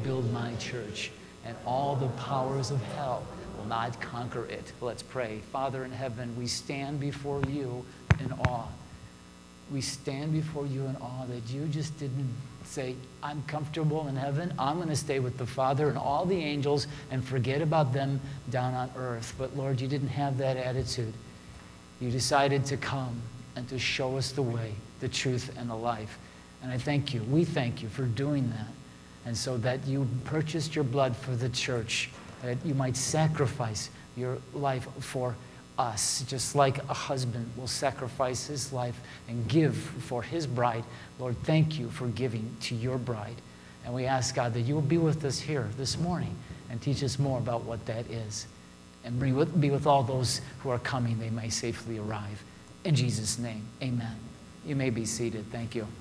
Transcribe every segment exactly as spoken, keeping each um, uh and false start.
build my church, and all the powers of hell will not conquer it. Let's pray. Father in heaven, we stand before you in awe. We stand before you in awe that you just didn't say, I'm comfortable in heaven. I'm going to stay with the Father and all the angels and forget about them down on earth. But Lord, you didn't have that attitude. You decided to come and to show us the way, the truth, and the life. And I thank you. We thank you for doing that. And so that you purchased your blood for the church, that you might sacrifice your life for us, just like a husband will sacrifice his life and give for his bride. Lord, thank you for giving to your bride. And we ask, God, that you will be with us here this morning and teach us more about what that is. And be with, be with all those who are coming, they may safely arrive. In Jesus' name, amen. You may be seated. Thank you.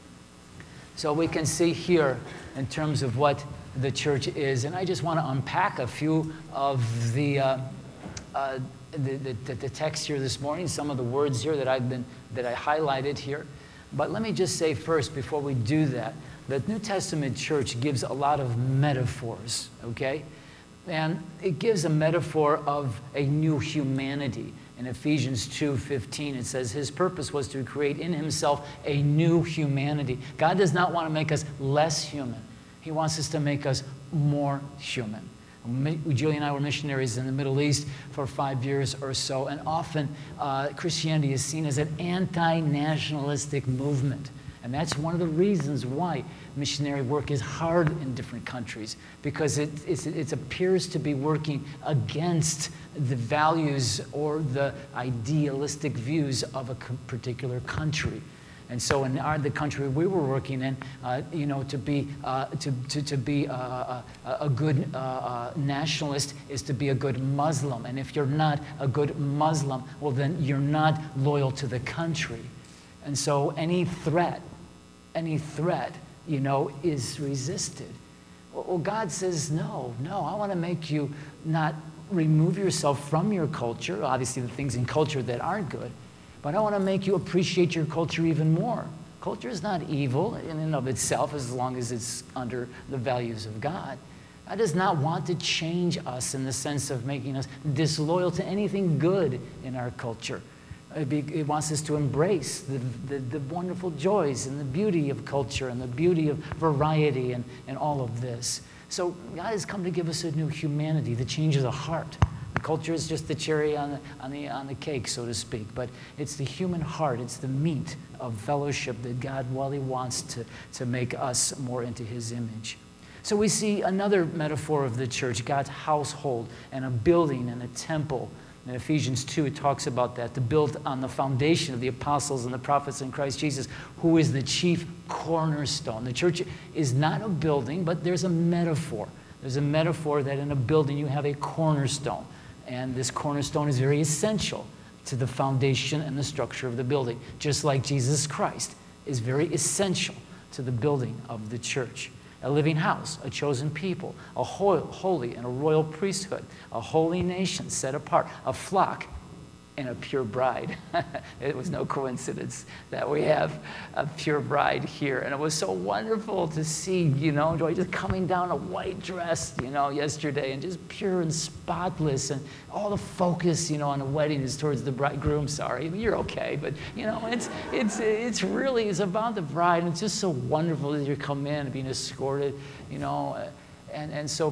So we can see here in terms of what the church is, and I just want to unpack a few of the, uh, uh, the, the, the text here this morning, some of the words here that I've been, that I highlighted here. But let me just say first, before we do that, the New Testament church gives a lot of metaphors, okay? And it gives a metaphor of a new humanity. In Ephesians two fifteen, it says his purpose was to create in himself a new humanity. God does not want to make us less human. He wants us to make us more human. Julie and I were missionaries in the Middle East for five years or so, and often uh, Christianity is seen as an anti-nationalistic movement. And that's one of the reasons why missionary work is hard in different countries, because it, it's, it appears to be working against the values or the idealistic views of a particular country. And so in our, the country we were working in, uh, you know, to be, uh, to, to, to be uh, a, a good uh, uh, nationalist is to be a good Muslim. And if you're not a good Muslim, well, then you're not loyal to the country. And so any threat, any threat, you know, is resisted. Well, God says, no, no, I want to make you not remove yourself from your culture, obviously the things in culture that aren't good, but I want to make you appreciate your culture even more. Culture is not evil in and of itself as long as it's under the values of God. God does not want to change us in the sense of making us disloyal to anything good in our culture. It wants us to embrace the, the, the wonderful joys and the beauty of culture and the beauty of variety and, and all of this. So God has come to give us a new humanity that changes the heart. The culture is just the cherry on the, on the, on the cake, so to speak. But it's the human heart. It's the meat of fellowship that God, well, he wants to, to make us more into his image. So we see another metaphor of the church, God's household and a building and a temple. In Ephesians two, it talks about that, to build on the foundation of the apostles and the prophets in Christ Jesus, who is the chief cornerstone. The church is not a building, but there's a metaphor. There's a metaphor that in a building you have a cornerstone. And this cornerstone is very essential to the foundation and the structure of the building, just like Jesus Christ is very essential to the building of the church. A living house, a chosen people, a holy and a royal priesthood, a holy nation set apart, a flock and a pure bride. It was no coincidence that we have a pure bride here. And it was so wonderful to see, you know, Joy just coming down a white dress, you know, yesterday, and just pure and spotless. And all the focus, you know, on the wedding is towards the bridegroom. Sorry, you're okay. But, you know, it's, it's, it's really, it's about the bride. And it's just so wonderful that you come in being escorted, you know. And, and so,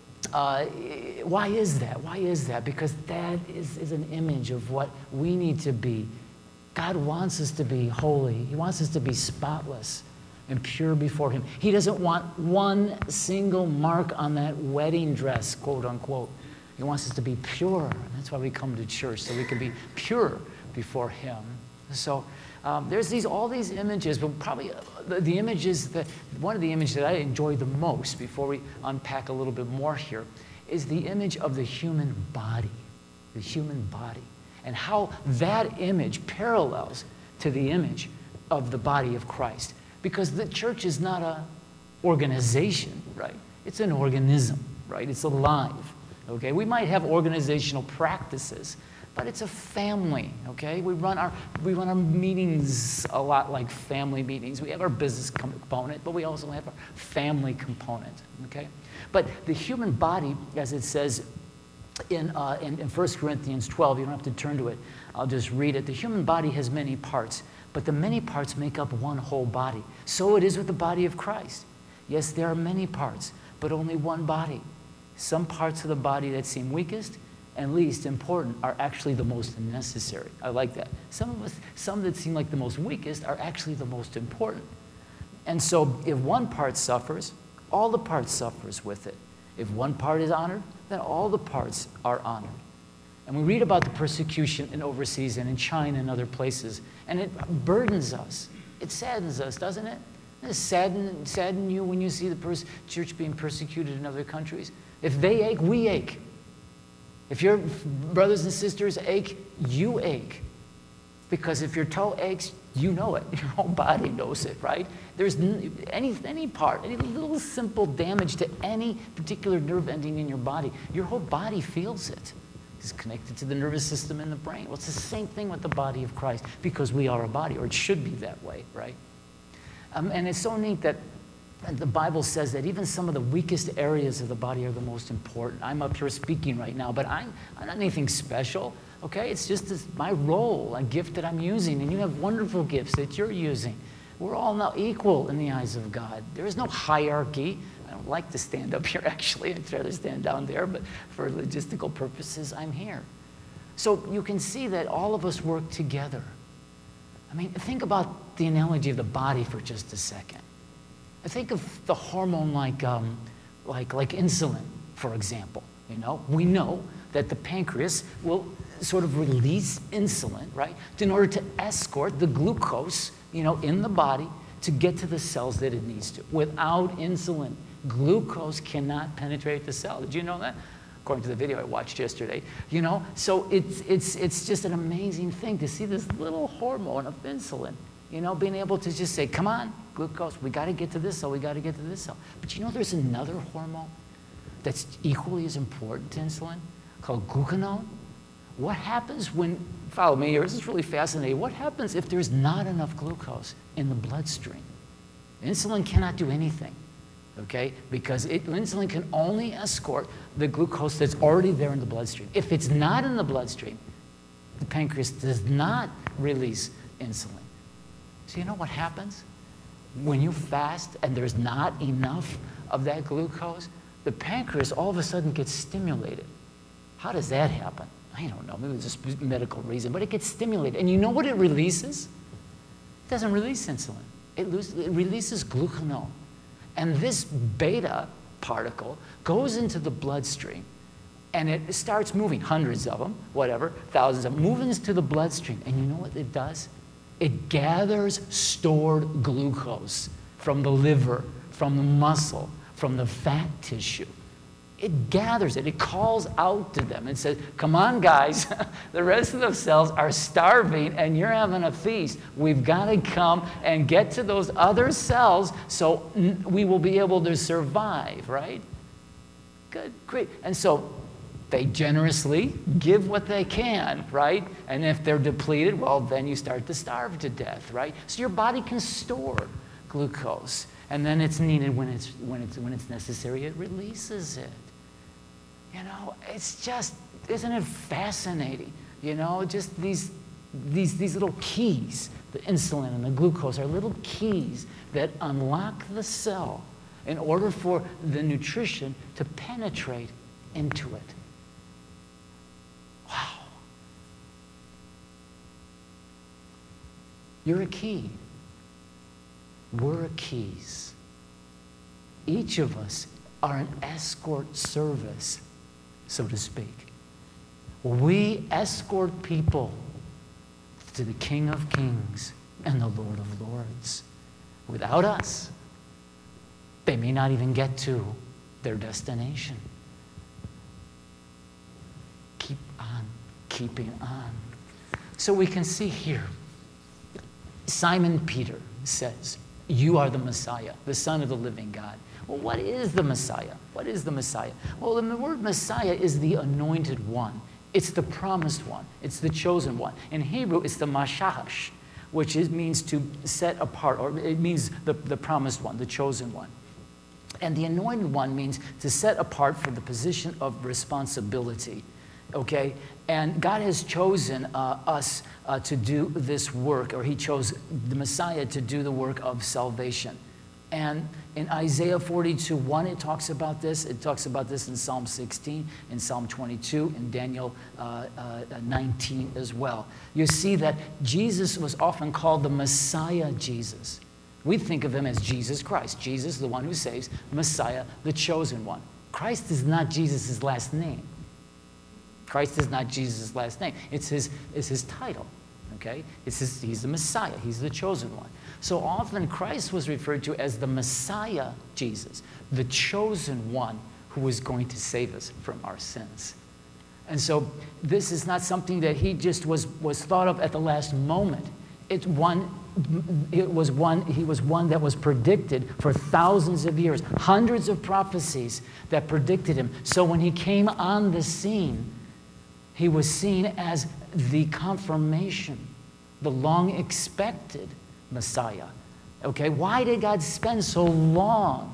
Uh, why is that? Why is that? Because that is, is an image of what we need to be. God wants us to be holy. He wants us to be spotless and pure before him. He doesn't want one single mark on that wedding dress, quote unquote. He wants us to be pure. That's why we come to church, so we can be pure before him. So um, there's these all these images, but probably the, the images that one of the images that I enjoy the most, before we unpack a little bit more here, is the image of the human body, the human body, and how that image parallels to the image of the body of Christ. Because the church is not an organization, right? It's an organism, right? It's alive. Okay, we might have organizational practices, but it's a family, okay? We run our, we run our meetings a lot like family meetings. We have our business component, but we also have our family component, okay? But the human body, as it says in, uh, in, in First Corinthians twelve, you don't have to turn to it, I'll just read it. The human body has many parts, but the many parts make up one whole body. So it is with the body of Christ. Yes, there are many parts, but only one body. Some parts of the body that seem weakest and least important are actually the most necessary. I like that. Some of us, some that seem like the most weakest are actually the most important. And so if one part suffers, all the parts suffers with it. If one part is honored, then all the parts are honored. And we read about the persecution in overseas and in China and other places, and it burdens us. It saddens us, doesn't it? Doesn't it sadden, sadden you when you see the pers- church being persecuted in other countries? If they ache, we ache. If your brothers and sisters ache, you ache. Because if your toe aches, you know it. Your whole body knows it, right? There's any, any part, any little simple damage to any particular nerve ending in your body, your whole body feels it. It's connected to the nervous system in the brain. Well, it's the same thing with the body of Christ, because we are a body, or it should be that way, right? Um, and it's so neat that the Bible says that even some of the weakest areas of the body are the most important. I'm up here speaking right now, but I'm, I'm not anything special, okay? It's just this, my role, a gift that I'm using, and you have wonderful gifts that you're using. We're all now equal in the eyes of God. There is no hierarchy. I don't like to stand up here, actually. I'd rather stand down there, but for logistical purposes, I'm here. So you can see that all of us work together. I mean, think about the analogy of the body for just a second. I think of the hormone like, um, like, like insulin, for example. You know, we know that the pancreas will sort of release insulin, right, in order to escort the glucose, you know, in the body to get to the cells that it needs to. Without insulin, glucose cannot penetrate the cell. Did you know that? According to the video I watched yesterday. You know, so it's, it's, it's just an amazing thing to see this little hormone of insulin, you know, being able to just say, come on, glucose, we got to get to this cell, we got to get to this cell. But you know there's another hormone that's equally as important to insulin called glucagon? What happens when, follow me here, this is really fascinating. What happens if there's not enough glucose in the bloodstream? Insulin cannot do anything, okay? Because it, insulin can only escort the glucose that's already there in the bloodstream. If it's not in the bloodstream, the pancreas does not release insulin. So you know what happens? When you fast and there's not enough of that glucose, the pancreas all of a sudden gets stimulated. How does that happen? I don't know, maybe it's just a medical reason, but it gets stimulated. And you know what it releases? It doesn't release insulin. It, loses, it releases glucagon. And this beta particle goes into the bloodstream, and it starts moving, hundreds of them, whatever, thousands of them, moving into the bloodstream. And you know what it does? It gathers stored glucose from the liver, from the muscle, from the fat tissue. It gathers it. It calls out to them and says, come on, guys. The rest of the cells are starving, and you're having a feast. We've got to come and get to those other cells so we will be able to survive, right? Good, great. And so they generously give what they can, right? And if they're depleted, well, then you start to starve to death, right? So your body can store glucose, and then it's needed when it's, when it's, when it's necessary, it releases it. You know, it's just, isn't it fascinating? You know, just these, these, these little keys, the insulin and the glucose are little keys that unlock the cell in order for the nutrition to penetrate into it. Wow. You're a key. We're keys. Each of us are an escort service, so to speak. We escort people to the King of Kings and the Lord of Lords. Without us, they may not even get to their destination. Keep on keeping on. So we can see here, Simon Peter says, you are the Messiah, the Son of the living God. Well, what is the Messiah? What is the Messiah? Well, the word Messiah is the anointed one It's the promised one. It's the chosen one. In Hebrew, it's the Mashash, which is, means to set apart, or it means the, the promised one, the chosen one. And the anointed one means to set apart for the position of responsibility, okay? And God has chosen uh, us uh, to do this work, or he chose the Messiah to do the work of salvation. And in Isaiah forty-two one, it talks about this. It talks about this in Psalm sixteen, in Psalm twenty-two, in Daniel uh, uh, nineteen as well. You see that Jesus was often called the Messiah Jesus. We think of him as Jesus Christ. Jesus, the one who saves, Messiah, the chosen one. Christ is not Jesus' last name. Christ is not Jesus' last name. It's his, it's his title, okay? It's his, he's the Messiah. He's the chosen one. So often Christ was referred to as the Messiah Jesus, the chosen one who was going to save us from our sins. And so this is not something that he just was, was thought of at the last moment. It's one, it was one, he was one that was predicted for thousands of years, hundreds of prophecies that predicted him. So when he came on the scene, he was seen as the confirmation, the long-expected Messiah. Okay, why did God spend so long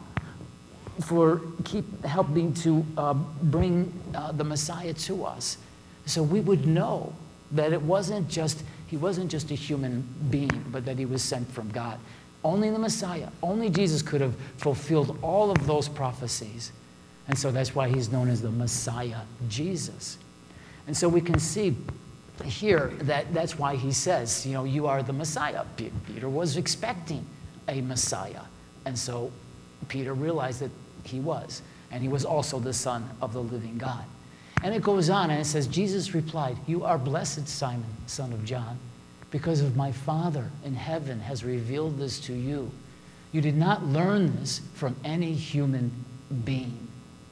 for keep helping to uh, bring uh, the Messiah to us? So we would know that it wasn't just, he wasn't just a human being, but that he was sent from God. Only the Messiah, only Jesus could have fulfilled all of those prophecies. And so that's why he's known as the Messiah Jesus. And so we can see here that that's why he says, you know, you are the Messiah. Peter was expecting a Messiah. And so Peter realized that he was. And he was also the Son of the living God. And it goes on and it says, Jesus replied, you are blessed, Simon, son of John, because of my Father in heaven has revealed this to you. You did not learn this from any human being.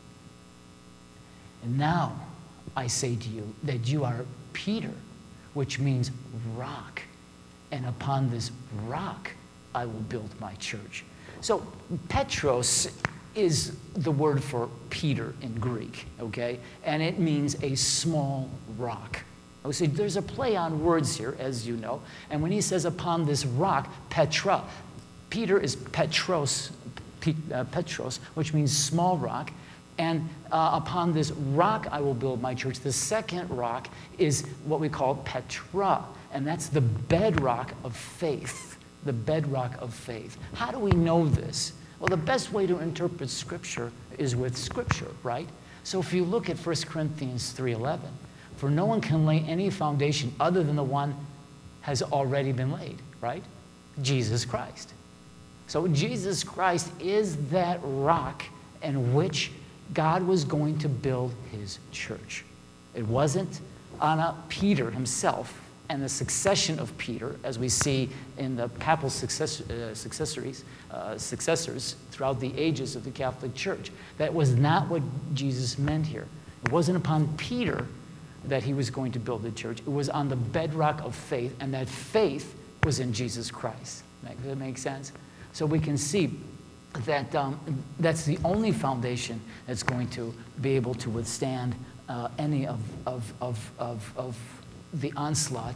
And now I say to you that you are Peter, which means rock. And upon this rock, I will build my church. So Petros is the word for Peter in Greek, okay? And it means a small rock. So there's a play on words here, as you know. And when he says upon this rock, Petra, Peter is Petros, Petros, which means small rock. And uh, upon this rock I will build my church. The second rock is what we call Petra, and that's the bedrock of faith, the bedrock of faith. How do we know this? Well, the best way to interpret Scripture is with Scripture, right? So if you look at First Corinthians three eleven, for no one can lay any foundation other than the one has already been laid, right? Jesus Christ. So Jesus Christ is that rock in which God was going to build his church. It wasn't on a Peter himself and the succession of Peter, as we see in the papal success, uh, successories, uh, successors throughout the ages of the Catholic Church. That was not what Jesus meant here. It wasn't upon Peter that he was going to build the church. It was on the bedrock of faith, and that faith was in Jesus Christ. Does that make sense? So we can see that um, that's the only foundation that's going to be able to withstand uh, any of, of, of, of, of the onslaught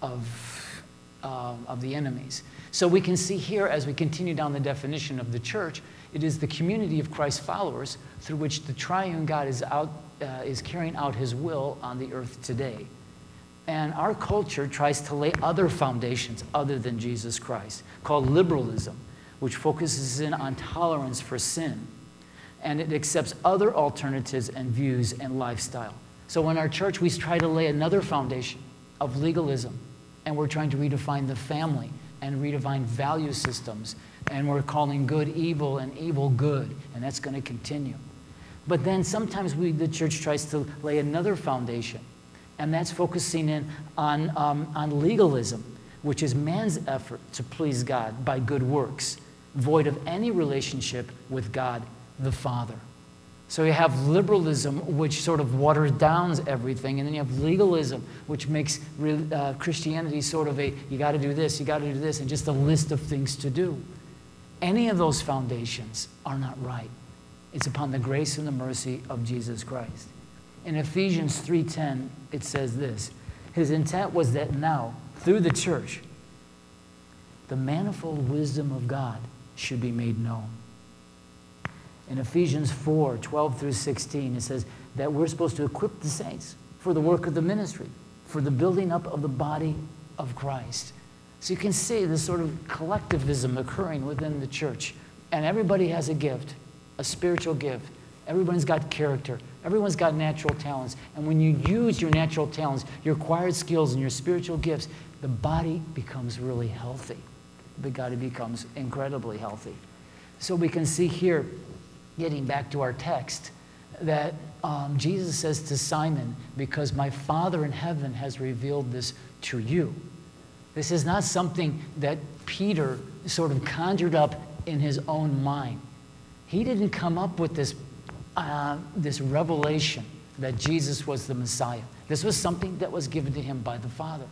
of, uh, of the enemies. So we can see here, as we continue down the definition of the church, it is the community of Christ's followers through which the triune God is, out, uh, is carrying out his will on the earth today. And our culture tries to lay other foundations other than Jesus Christ, called liberalism, which focuses in on tolerance for sin. And it accepts other alternatives and views and lifestyle. So in our church, we try to lay another foundation of legalism. And we're trying to redefine the family and redefine value systems. And we're calling good evil and evil good. And that's going to continue. But then sometimes we, the church tries to lay another foundation. And that's focusing in on, um, on legalism, which is man's effort to please God by good works, void of any relationship with God the Father. So you have liberalism, which sort of waters down everything, and then you have legalism, which makes uh, Christianity sort of a, you got to do this, you got to do this, and just a list of things to do. Any of those foundations are not right. It's upon the grace and the mercy of Jesus Christ. In Ephesians three ten, it says this. His intent was that now, through the church, the manifold wisdom of God should be made known. In Ephesians four twelve through sixteen, it says that we're supposed to equip the saints for the work of the ministry, for the building up of the body of Christ. So you can see this sort of collectivism occurring within the church. And everybody has a gift, a spiritual gift. Everyone's got character. Everyone's got natural talents. And when you use your natural talents, your acquired skills, and your spiritual gifts, the body becomes really healthy. The body becomes incredibly healthy. So we can see here, getting back to our text, that um, Jesus says to Simon, because my Father in heaven has revealed this to you. This is not something that Peter sort of conjured up in his own mind. He didn't come up with this, uh, this revelation that Jesus was the Messiah. This was something that was given to him by the Father.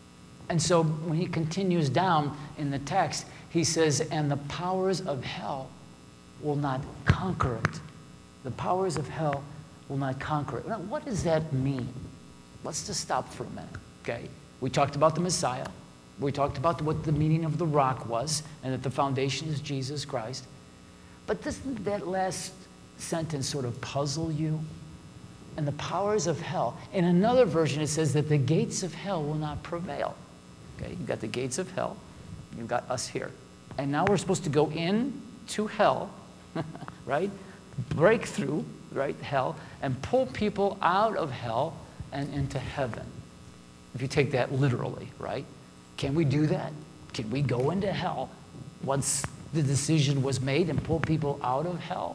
And so when he continues down in the text, he says, and the powers of hell will not conquer it. The powers of hell will not conquer it. Now, what does that mean? Let's just stop for a minute, okay? We talked about the Messiah. We talked about what the meaning of the rock was, and that the foundation is Jesus Christ. But doesn't that last sentence sort of puzzle you? And the powers of hell. In another version, it says that the gates of hell will not prevail. Okay, you've got the gates of hell. You've got us here. And now we're supposed to go in to hell, right? Break through, right, hell, and pull people out of hell and into heaven. If you take that literally, right? Can we do that? Can we go into hell once the decision was made and pull people out of hell?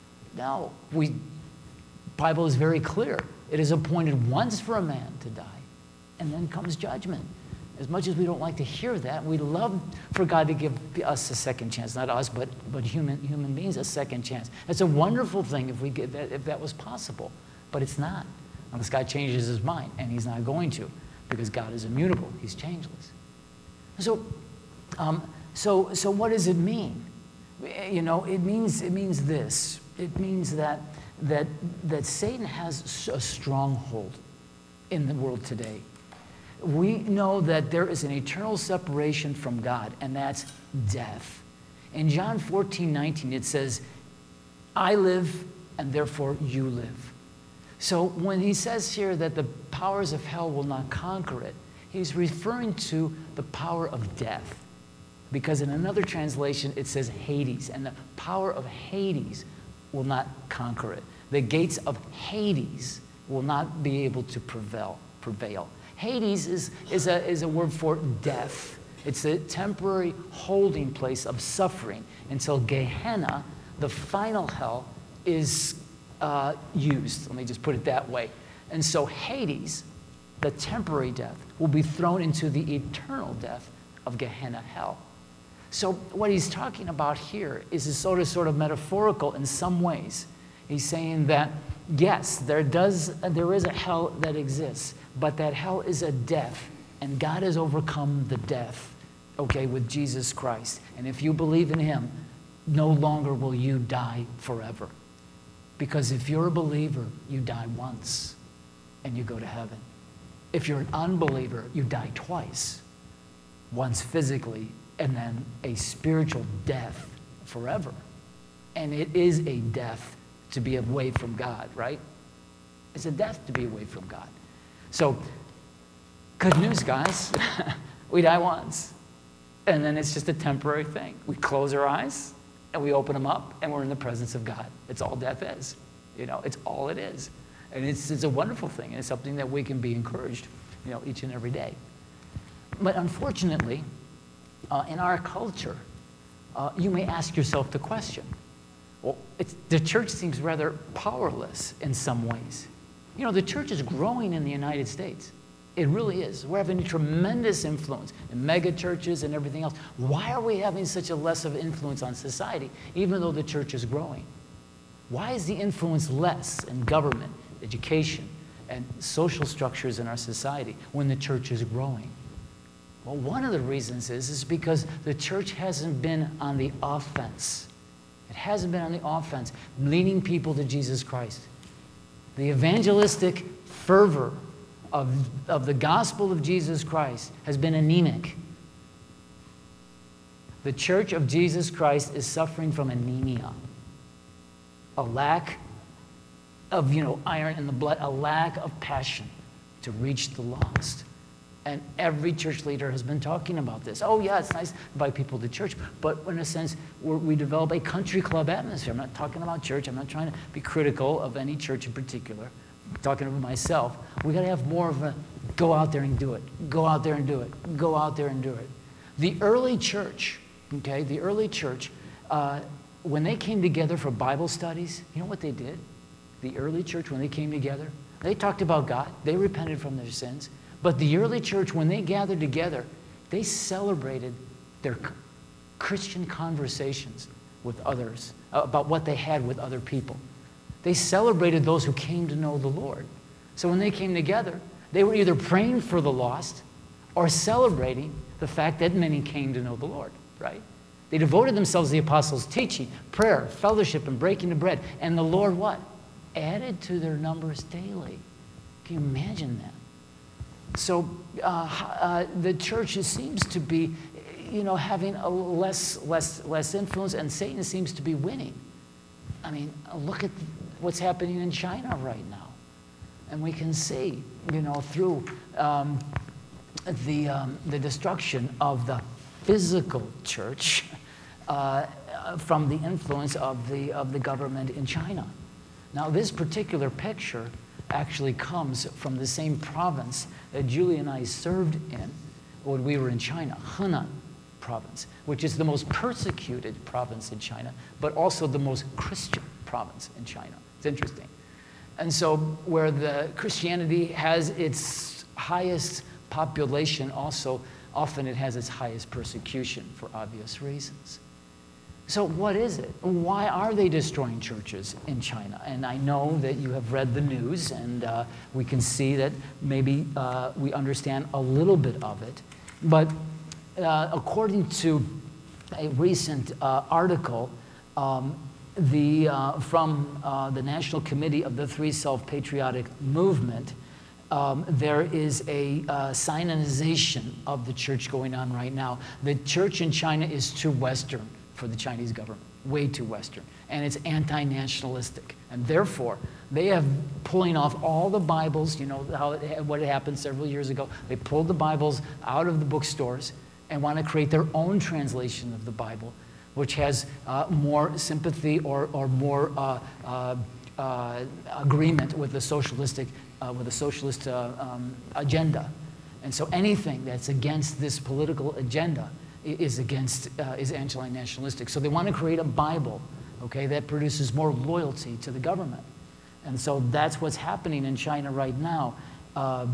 No. We, the Bible is very clear. It is appointed once for a man to die, and then comes judgment. As much as we don't like to hear that, we love for God to give us a second chance. Not us, but, but human, human beings a second chance. It's a wonderful thing if, we get that, if that was possible, but it's not. Unless God changes his mind, and he's not going to, because God is immutable. He's changeless. So, um, so, so what does it mean? You know, it means, it means this. It means that, that, that Satan has a stronghold in the world today. We know that there is an eternal separation from God, and that's death. In John fourteen nineteen, it says, I live, and therefore you live. So when he says here that the powers of hell will not conquer it, he's referring to the power of death. Because in another translation, it says Hades, and the power of Hades will not conquer it. The gates of Hades will not be able to prevail. prevail. Hades is, is, a, is a word for death. It's a temporary holding place of suffering until Gehenna, the final hell, is uh, used. Let me just put it that way. And so Hades, the temporary death, will be thrown into the eternal death of Gehenna, hell. So what he's talking about here is sort of, sort of metaphorical in some ways. He's saying that, yes, there, does, there is a hell that exists, but that hell is a death, and God has overcome the death, okay, with Jesus Christ. And if you believe in him, no longer will you die forever. Because if you're a believer, you die once, and you go to heaven. If you're an unbeliever, you die twice, once physically, and then a spiritual death forever. And it is a death to be away from God, right? It's a death to be away from God. So, good news, guys. We die once, and then it's just a temporary thing. We close our eyes, and we open them up, and we're in the presence of God. It's all death is. You know, it's all it is. And it's, it's a wonderful thing, and it's something that we can be encouraged, you know, each and every day. But unfortunately, uh, in our culture, uh, you may ask yourself the question, well, it's, the church seems rather powerless in some ways. You know, the church is growing in the United States. It really is. We're having a tremendous influence in mega churches and everything else. Why are we having such a less of influence on society, even though the church is growing? Why is the influence less in government, education, and social structures in our society when the church is growing? Well, one of the reasons is, is because the church hasn't been on the offense. It hasn't been on the offense, leading people to Jesus Christ. The evangelistic fervor of, of the gospel of Jesus Christ has been anemic. The Church of Jesus Christ is suffering from anemia, a lack of, you know, iron in the blood, a lack of passion to reach the lost. And every church leader has been talking about this. Oh, yeah, it's nice to invite people to church, but in a sense, we're, we develop a country club atmosphere. I'm not talking about church. I'm not trying to be critical of any church in particular. I'm talking about myself. We got to have more of a go out there and do it. Go out there and do it. Go out there and do it. The early church, okay, the early church, uh, when they came together for Bible studies, you know what they did? The early church, when they came together, they talked about God. They repented from their sins. But the early church, when they gathered together, they celebrated their Christian conversations with others, about what they had with other people. They celebrated those who came to know the Lord. So when they came together, they were either praying for the lost or celebrating the fact that many came to know the Lord, right? They devoted themselves to the apostles' teaching, prayer, fellowship, and breaking the bread. And the Lord what? Added to their numbers daily. Can you imagine that? So uh, uh, the church seems to be, you know, having a less, less, less influence, and Satan seems to be winning. I mean, look at what's happening in China right now, and we can see, you know, through um, the um, the destruction of the physical church uh, from the influence of the of the government in China. Now, this particular picture actually comes from the same province that Julie and I served in when we were in China, Henan province, which is the most persecuted province in China, but also the most Christian province in China. It's interesting. And so where the Christianity has its highest population, also often it has its highest persecution for obvious reasons. So what is it? Why are they destroying churches in China? And I know that you have read the news, and uh, we can see that maybe uh, we understand a little bit of it. But uh, according to a recent uh, article um, the, uh, from uh, the National Committee of the Three Self-Patriotic Movement, Um, there is a uh, Sinonization of the church going on right now. The church in China is too Western for the Chinese government, way too Western, and it's anti-nationalistic. And therefore, they have pulling off all the Bibles, you know how it, what had happened several years ago. They pulled the Bibles out of the bookstores and want to create their own translation of the Bible, which has uh, more sympathy or, or more uh, uh, uh, agreement with the socialistic, uh, with the socialist uh, um, agenda. And so anything that's against this political agenda is against, uh, is anti-nationalistic. So they want to create a Bible, okay, that produces more loyalty to the government. And so that's what's happening in China right now, uh,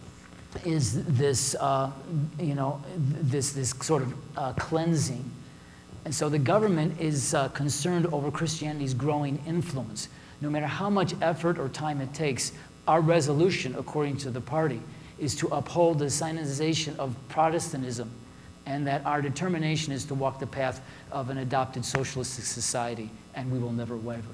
is this, uh, you know, this, this sort of uh, cleansing. And so the government is uh, concerned over Christianity's growing influence. No matter how much effort or time it takes, our resolution, according to the party, is to uphold the Sinonization of Protestantism, and that our determination is to walk the path of an adopted socialistic society, and we will never waver.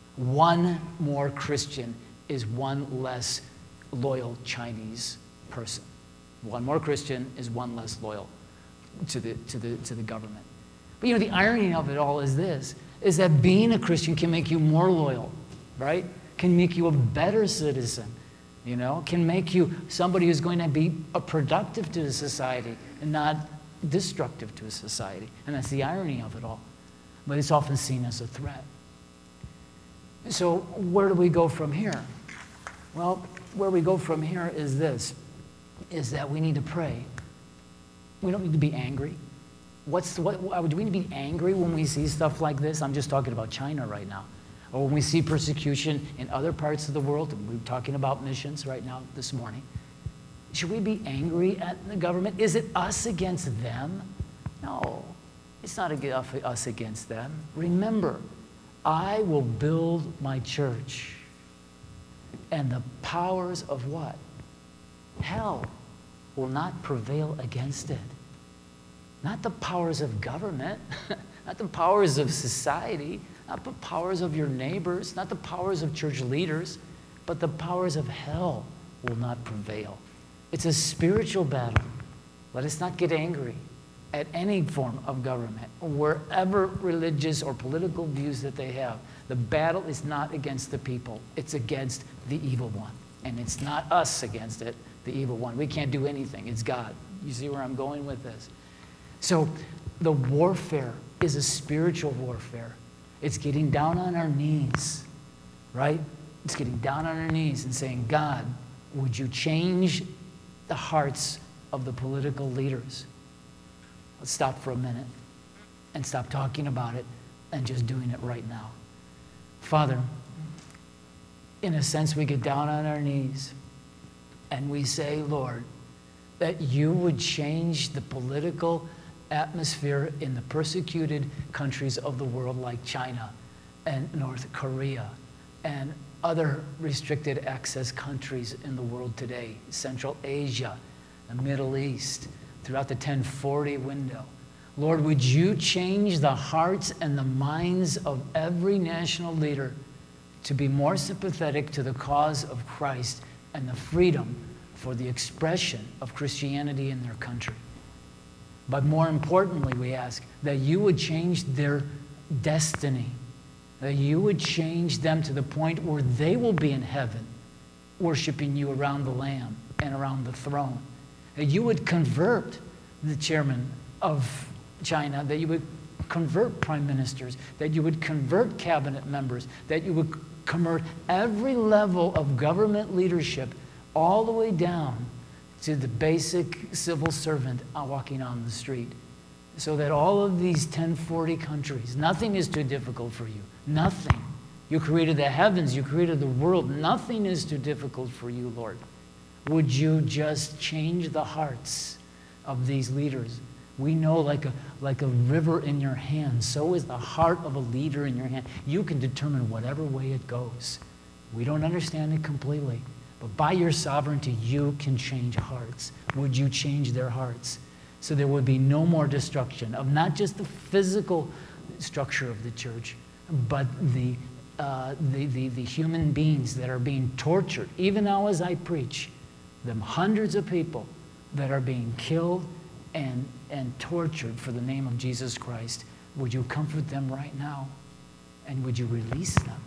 One more Christian is one less loyal Chinese person. One more Christian is one less loyal to the, to the, to the government. But you know, the irony of it all is this, is that being a Christian can make you more loyal, right? Can make you a better citizen, you know? Can make you somebody who's going to be a productive to the society and not destructive to a society. And that's the irony of it all. But it's often seen as a threat. So where do we go from here? Well, where we go from here is this, is that we need to pray. We don't need to be angry. What's the, what, do we need to be angry when we see stuff like this? I'm just talking about China right now. Or when we see persecution in other parts of the world, and we're talking about missions right now this morning. Should we be angry at the government? Is it us against them? No, it's not us against them. Remember, I will build my church, and the powers of what? Hell will not prevail against it. Not the powers of government, not the powers of society, not the powers of your neighbors, not the powers of church leaders. but the powers of hell will not prevail. It's a spiritual battle. Let us not get angry at any form of government, wherever religious or political views that they have. The battle is not against the people. It's against the evil one. And it's not us against it, the evil one. We can't do anything. It's God. You see where I'm going with this? So the warfare is a spiritual warfare. It's getting down on our knees, right? It's getting down on our knees and saying, God, would you change the hearts of the political leaders? Let's stop for a minute and stop talking about it and just doing it right now. Father, in a sense, we get down on our knees and we say, Lord, that you would change the political atmosphere in the persecuted countries of the world like China and North Korea and other restricted access countries in the world today, Central Asia, the Middle East, throughout the ten forty window. Lord, would you change the hearts and the minds of every national leader to be more sympathetic to the cause of Christ and the freedom for the expression of Christianity in their country. But more importantly, we ask that you would change their destiny, that you would change them to the point where they will be in heaven, worshiping you around the Lamb and around the throne. That you would convert the chairman of China, that you would convert prime ministers, that you would convert cabinet members, that you would convert every level of government leadership all the way down to the basic civil servant walking on the street. So that all of these ten forty countries, nothing is too difficult for you. Nothing. You created the heavens, you created the world. Nothing is too difficult for you, Lord. Would you just change the hearts of these leaders? We know like a, like a river in your hand, so is the heart of a leader in your hand. You can determine whatever way it goes. We don't understand it completely, but by your sovereignty, you can change hearts. Would you change their hearts so there would be no more destruction of not just the physical structure of the church, but the, uh, the, the, the human beings that are being tortured, even now as I preach, the hundreds of people that are being killed and, and tortured for the name of Jesus Christ. Would you comfort them right now? And would you release them?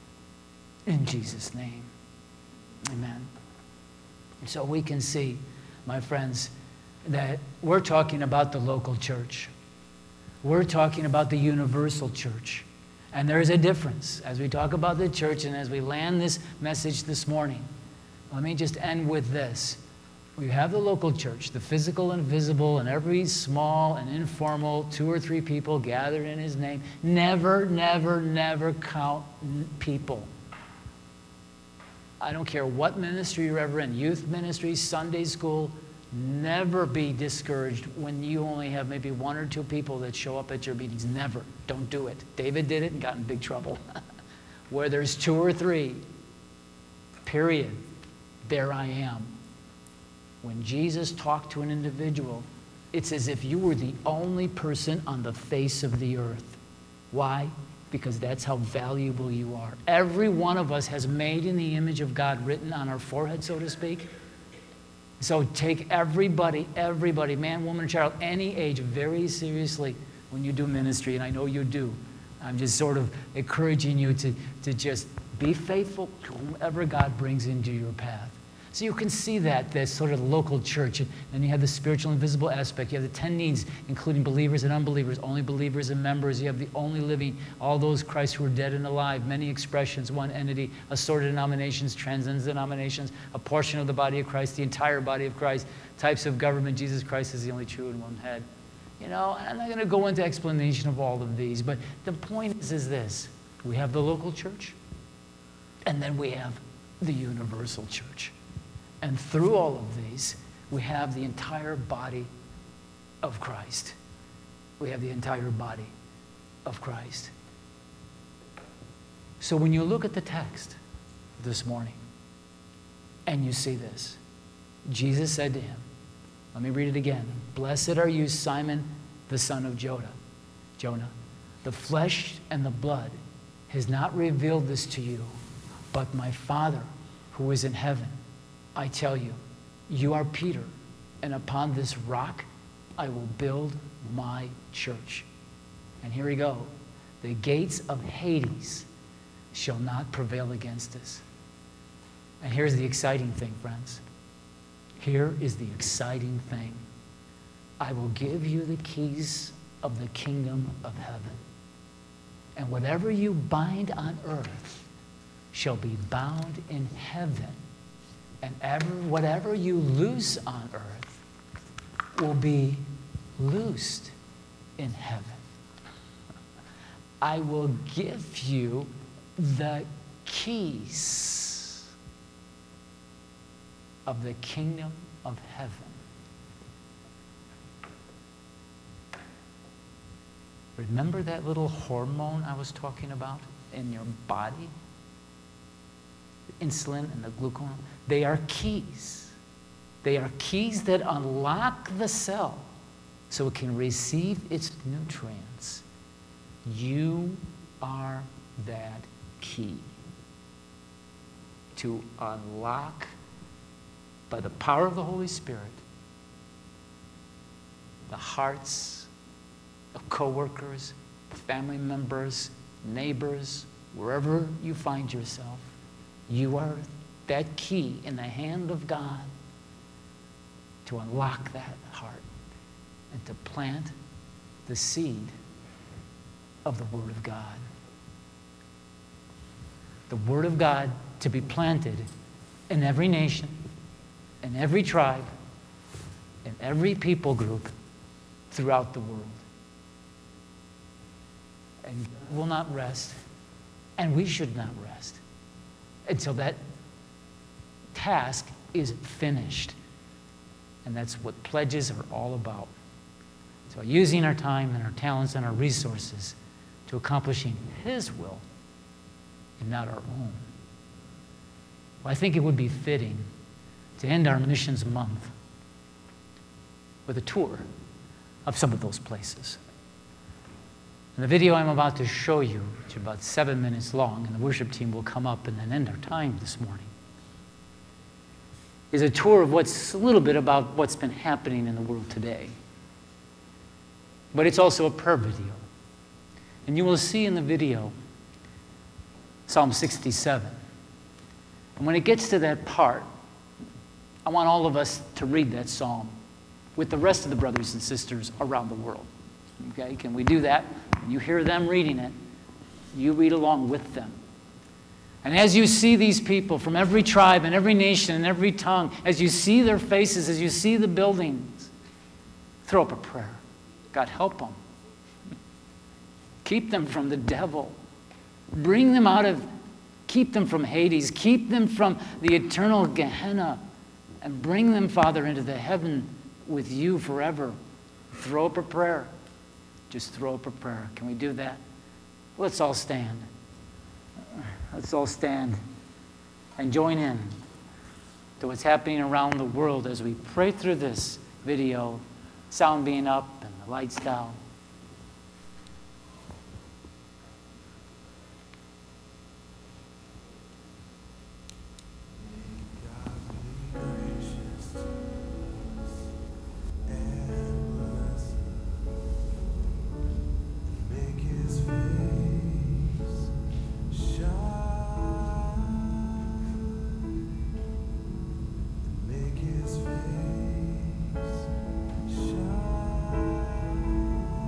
In Jesus' name. Amen. So we can see, my friends, that we're talking about the local church. We're talking about the universal church. And there is a difference as we talk about the church and as we land this message this morning. Let me just end with this. We have the local church, the physical and visible, and every small and informal two or three people gathered in his name. Never, never, never count people. I don't care what ministry you're ever in, youth ministry, Sunday school, never be discouraged when you only have maybe one or two people that show up at your meetings. Never. Don't do it. David did it and got in big trouble. Where there's two or three, period, there I am. When Jesus talked to an individual, it's as if you were the only person on the face of the earth. Why? Because that's how valuable you are. Every one of us has made in the image of God written on our forehead, so to speak. So take everybody, everybody, man, woman, child, any age, very seriously when you do ministry, and I know you do. I'm just sort of encouraging you to, to just be faithful to whomever God brings into your path. So you can see that, this sort of local church. And then you have the spiritual and visible aspect. You have the ten needs, including believers and unbelievers, only believers and members. You have the only living, all those Christ who are dead and alive, many expressions, one entity, assorted denominations, transcends denominations, a portion of the body of Christ, the entire body of Christ, types of government. Jesus Christ is the only true and one head. You know, I'm not going to go into explanation of all of these, but the point is, is this. We have the local church, and then we have the universal church. And through all of these, we have the entire body of Christ. We have the entire body of Christ. So when you look at the text this morning, and you see this, Jesus said to him, let me read it again. Blessed are you, Simon, the son of Jonah. Jonah, the flesh and the blood has not revealed this to you, but my Father who is in heaven, I tell you, you are Peter, and upon this rock I will build my church. And here we go. The gates of Hades shall not prevail against us. And here's the exciting thing, friends. Here is the exciting thing. I will give you the keys of the kingdom of heaven. And whatever you bind on earth shall be bound in heaven. And ever, whatever you loose on earth will be loosed in heaven. I will give you the keys of the kingdom of heaven. Remember that little hormone I was talking about in your body? The insulin and the glucagon? They are keys. They are keys that unlock the cell so it can receive its nutrients. You are that key to unlock, by the power of the Holy Spirit, the hearts of coworkers, family members, neighbors, wherever you find yourself. You are that key in the hand of God to unlock that heart and to plant the seed of the Word of God. The Word of God to be planted in every nation, in every tribe, in every people group throughout the world. And will not rest, and we should not rest until that task is finished. And that's what pledges are all about. So using our time and our talents and our resources to accomplishing His will and not our own. Well, I think it would be fitting to end our missions month with a tour of some of those places. And the video I'm about to show you, which is about seven minutes long, and the worship team will come up and then end our time this morning, is a tour of what's a little bit about what's been happening in the world today. But it's also a prayer video. And you will see in the video Psalm sixty-seven. And when it gets to that part, I want all of us to read that psalm with the rest of the brothers and sisters around the world. Okay, can we do that? When you hear them reading it, you read along with them. And as you see these people from every tribe and every nation and every tongue, as you see their faces, as you see the buildings, throw up a prayer. God, help them. Keep them from the devil. Bring them out of, keep them from Hades. Keep them from the eternal Gehenna. And bring them, Father, into the heaven with you forever. Throw up a prayer. Just throw up a prayer. Can we do that? Let's all stand. Let's all stand and join in to what's happening around the world as we pray through this video, sound being up and the lights down. Shine.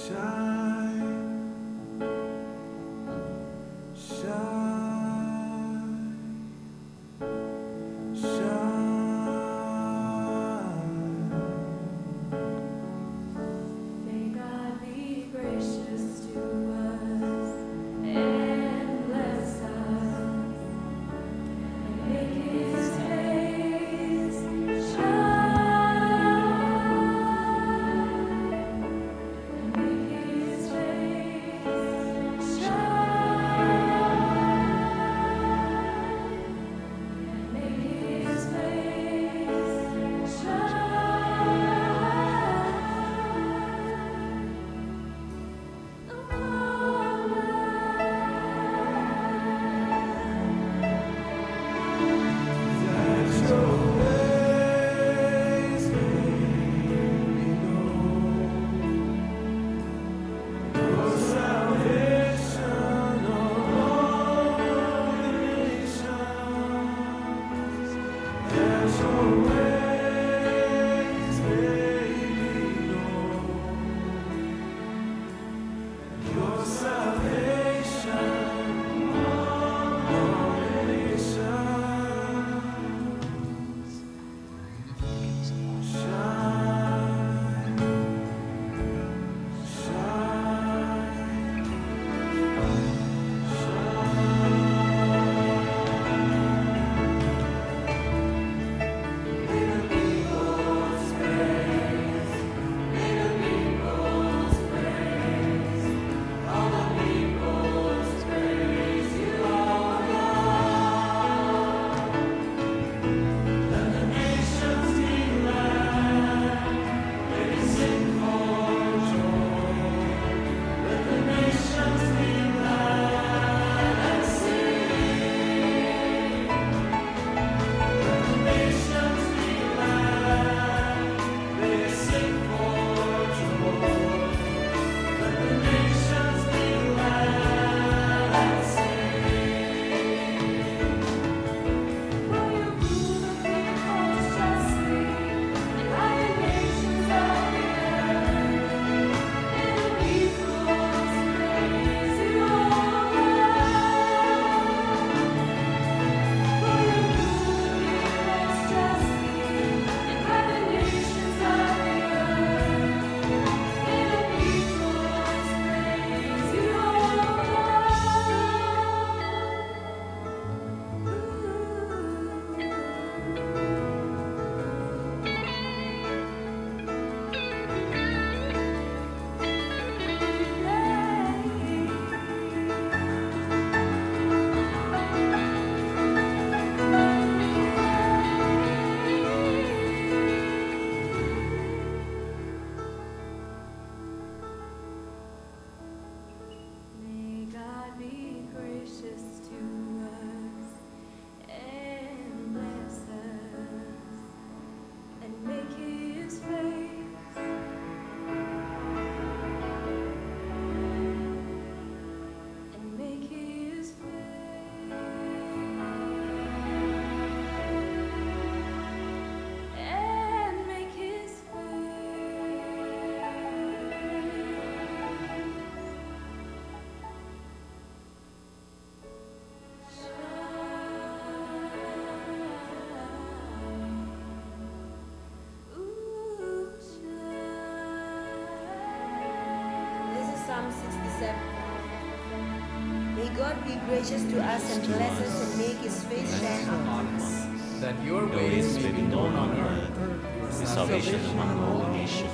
May God be gracious to us and bless us and make his face shine upon us. That your Your ways ways may be known on earth, the salvation among all nations.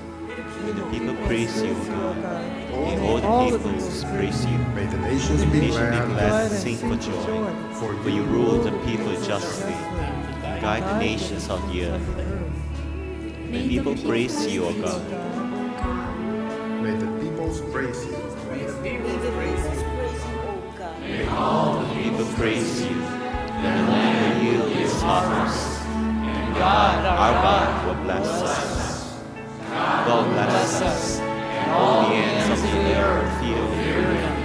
May the people praise you, O God. May all the peoples praise you. May the nations May the be nations be glad, glad and sing for joy. For you rule the people justly. Guide the nations of the earth. May people praise you, O God. May the peoples praise you. May the peoples praise you, O God. May all the people praise you. And the land will yield its harvest. And God, our, Our God, God will bless us. God bless bless us. us, and All the ends of the earth feel fear Him.